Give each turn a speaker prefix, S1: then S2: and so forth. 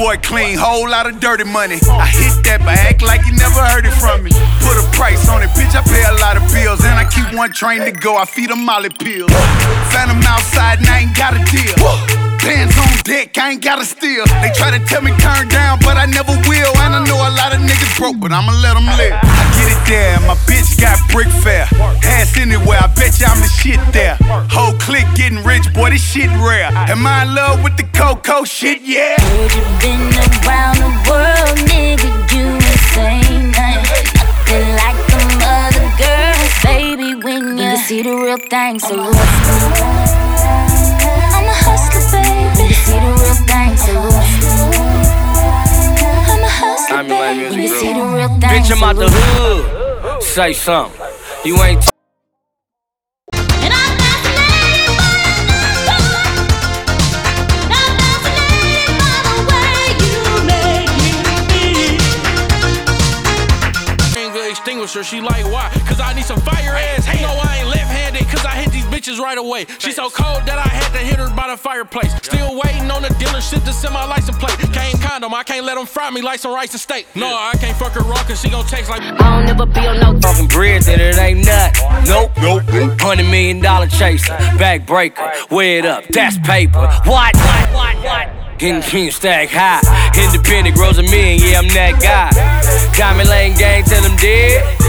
S1: boy clean, whole lot of dirty money. I hit that but act like you never heard it from me. Put a price on it, bitch, I pay a lot of bills. And I keep one train to go, I feed them Molly pills. Found them outside and I ain't got a deal. Bands on deck, I ain't gotta steal. They try to tell me turn down, but I never will. And I know a lot of niggas broke, but I'ma let them live. I get it there, my bitch got brick fair. Ass anywhere, I bet you I'm the shit there. Whole clique getting rich, boy, this shit rare. Am I in love with the Coco shit? Yeah.
S2: Heard you been around the world, nigga, you insane. Nothing like them other girls, baby, when you see the real thing. So I'm a hustler, baby. You see the real thing. So I'm a hustler, baby. When you see the real thing.
S3: Bitch, I'm out the hood. Say something. You ain't.
S4: She like, why? Cause I need some fire ass. You know I ain't left-handed, cause I hit these bitches right away. She so cold that I had to hit her by the fireplace. Still waiting on the dealership to send my license plate. Can't condom, I can't let them fry me like some rice and steak. No, I can't fuck her raw cause she gon' taste like I
S3: don't never be on no talking bread that it ain't nothing. Nope. $100 million chaser, backbreaker, wear it up, that's paper. What? King stack high, independent grows a million, yeah, I'm that guy. Diamond Lane gang, tell them dead.